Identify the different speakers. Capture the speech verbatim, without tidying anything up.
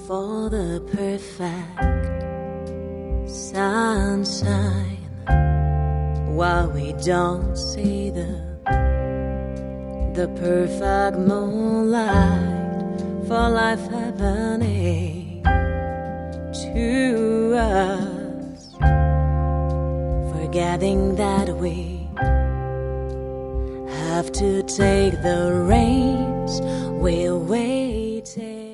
Speaker 1: for the perfect sunshine, while we don't see the the perfect moonlight for life happening to us, forgetting that we have to take the reins. We're waiting.